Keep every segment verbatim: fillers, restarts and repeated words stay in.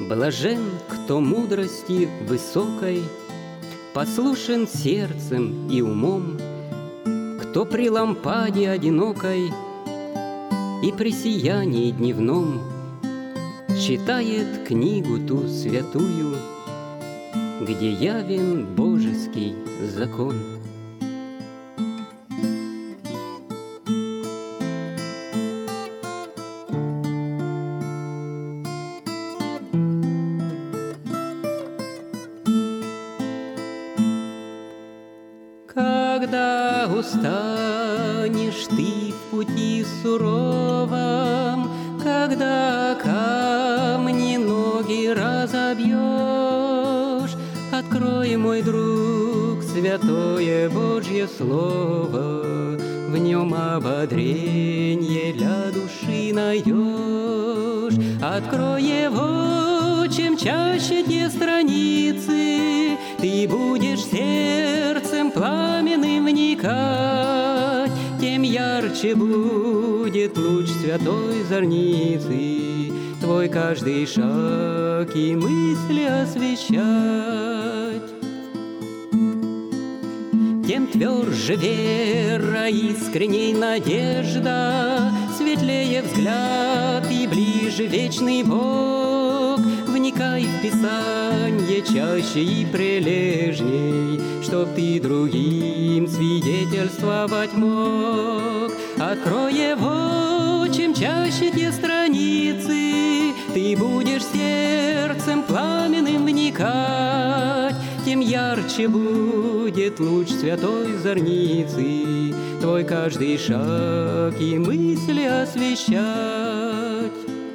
Блажен, кто мудрости высокой послушен сердцем и умом, кто при лампаде одинокой и при сиянии дневном читает книгу ту святую, где явен божеский закон. Когда устанешь ты в пути суровом, когда камни ноги разобьешь, открой, мой друг, святое Божье Слово, в нем ободренье для души найдешь. Открой его, чем чаще те страницы, ты будешь сердцем пламенным вникать, тем ярче будет луч святой зорницы, твой каждый шаг и мысли освещать. Тем тверже вера, искренней надежда, светлее взгляд и ближе вечный Бог. Вникай в Писанье чаще и прилежней, чтоб ты другим свидетельствовать мог. Открой его, чем чаще те страницы, ты будешь сердцем пламенным вникать, тем ярче будет луч святой зорницы, твой каждый шаг и мысли освещать.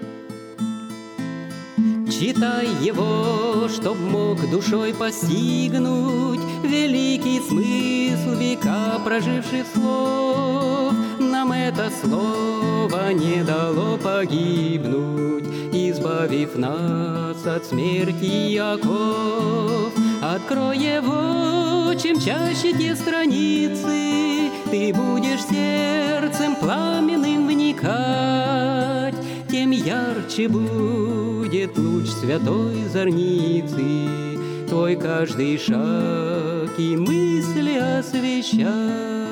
Читай его, чтоб мог душой постигнуть великий смысл века проживших слов. Нам это слово не дало погибнуть, избавив нас от смерти и оков. Открой его, чем чаще те страницы, ты будешь сердцем пламенным вникать, тем ярче будет луч святой зорницы, твой каждый шаг и мысли освещать.